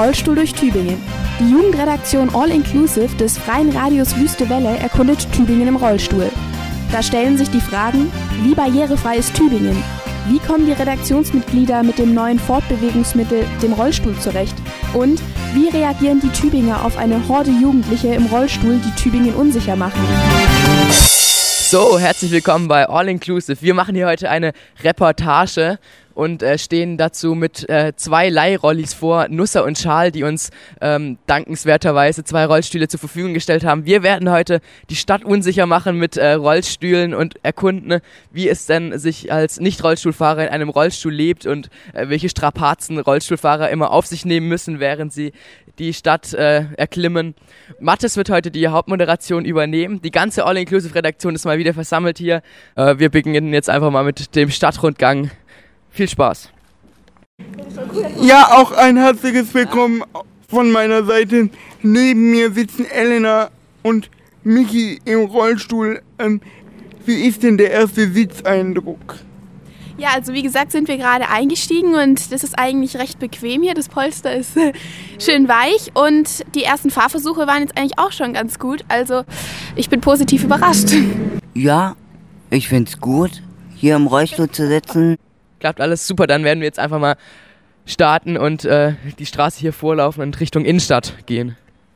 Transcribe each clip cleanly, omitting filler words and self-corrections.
Rollstuhl durch Tübingen. Die Jugendredaktion All Inclusive des Freien Radios Wüste Welle erkundet Tübingen im Rollstuhl. Da stellen sich die Fragen, wie barrierefrei ist Tübingen? Wie kommen die Redaktionsmitglieder mit dem neuen Fortbewegungsmittel, dem Rollstuhl, zurecht? Und wie reagieren die Tübinger auf eine Horde Jugendliche im Rollstuhl, die Tübingen unsicher machen? So, herzlich willkommen bei All Inclusive. Wir machen hier heute eine Reportage und stehen dazu mit zwei Leihrollis vor, Nussa und Schal, die uns dankenswerterweise 2 Rollstühle zur Verfügung gestellt haben. Wir werden heute die Stadt unsicher machen mit Rollstühlen und erkunden, wie es denn sich als Nicht-Rollstuhlfahrer in einem Rollstuhl lebt und welche Strapazen Rollstuhlfahrer immer auf sich nehmen müssen, während sie die Stadt erklimmen. Mathis wird heute die Hauptmoderation übernehmen. Die ganze All-Inclusive-Redaktion ist mal wieder versammelt hier. Wir beginnen jetzt einfach mal mit dem Stadtrundgang. Viel Spaß. Ja, auch ein herzliches Willkommen von meiner Seite. Neben mir sitzen Elena und Michi im Rollstuhl. Wie ist denn der erste Sitzeindruck? Ja, also wie gesagt sind wir gerade eingestiegen und das ist eigentlich recht bequem hier. Das Polster ist schön weich und die ersten Fahrversuche waren jetzt eigentlich auch schon ganz gut. Also ich bin positiv überrascht. Ja, ich find's gut, hier im Rollstuhl zu sitzen. Klappt alles super, dann werden wir jetzt einfach mal starten und die Straße hier vorlaufen und Richtung Innenstadt gehen.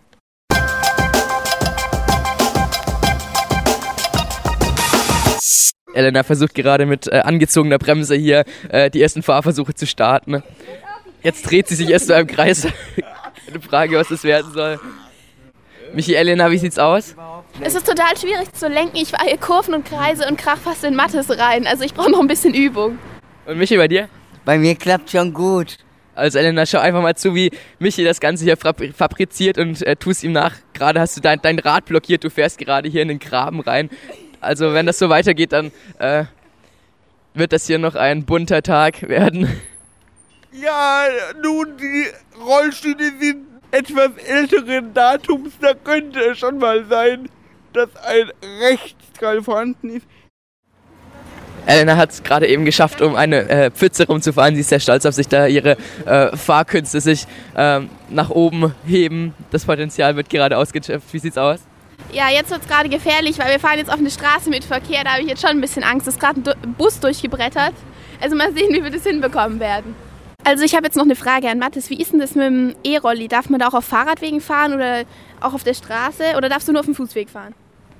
Elena versucht gerade mit angezogener Bremse hier die ersten Fahrversuche zu starten. Jetzt dreht sie sich erst so im Kreis. Eine Frage, was das werden soll. Michi, Elena, wie sieht's aus? Es ist total schwierig zu lenken. Ich fahre hier Kurven und Kreise und krach fast in Mathis rein. Also ich brauche noch ein bisschen Übung. Und Michi, bei dir? Bei mir klappt schon gut. Also Elena, schau einfach mal zu, wie Michi das Ganze hier fabriziert und tust ihm nach. Gerade hast du dein Rad blockiert, du fährst gerade hier in den Graben rein. Also wenn das so weitergeht, dann wird das hier noch ein bunter Tag werden. Ja, nun, die Rollstühle sind etwas älteren Datums. Da könnte es schon mal sein, dass ein Rechtsdrall vorhanden ist. Elena hat es gerade eben geschafft, um eine Pfütze rumzufahren. Sie ist sehr stolz auf sich, da ihre Fahrkünste sich nach oben heben. Das Potenzial wird gerade ausgeschöpft. Wie sieht's aus? Ja, jetzt wird es gerade gefährlich, weil wir fahren jetzt auf eine Straße mit Verkehr. Da habe ich jetzt schon ein bisschen Angst. Es ist gerade ein Bus durchgebrettert. Also mal sehen, wie wir das hinbekommen werden. Also ich habe jetzt noch eine Frage an Mathis. Wie ist denn das mit dem E-Rolli? Darf man da auch auf Fahrradwegen fahren oder auch auf der Straße? Oder darfst du nur auf dem Fußweg fahren?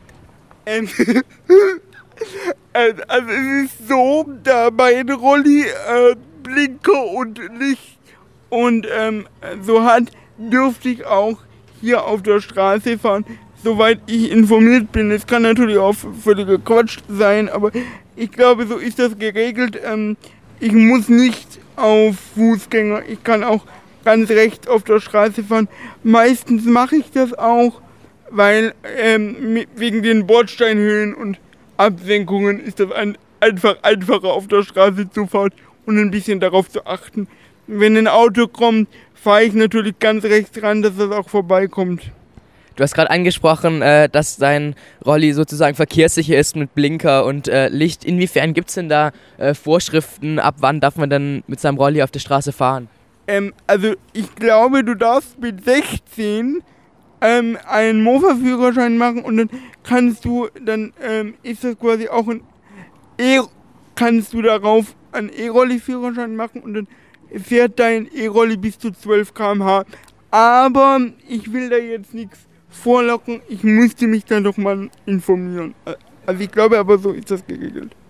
Also es ist so, da mein Rolli Blinker und Licht und so hat, dürfte ich auch hier auf der Straße fahren, soweit ich informiert bin. Es kann natürlich auch völliger Quatsch sein, aber ich glaube, so ist das geregelt. Ich muss nicht auf Fußgänger, ich kann auch ganz rechts auf der Straße fahren. Meistens mache ich das auch, weil wegen den Bordsteinhöhen und Absenkungen ist das einfach einfacher auf der Straße zu fahren und ein bisschen darauf zu achten. Wenn ein Auto kommt, fahre ich natürlich ganz rechts ran, dass das auch vorbeikommt. Du hast gerade angesprochen, dass dein Rolli sozusagen verkehrssicher ist mit Blinker und Licht. Inwiefern gibt es denn da Vorschriften, ab wann darf man dann mit seinem Rolli auf der Straße fahren? Also ich glaube, du darfst mit 16 einen Mofa-Führerschein machen und dann ist das quasi auch kannst du darauf einen E-Rolli-Führerschein machen und dann fährt dein E-Rolli bis zu 12 km/h. Aber ich will da jetzt nichts vorlocken, ich müsste mich dann doch mal informieren. Also ich glaube aber, so ist das geregelt.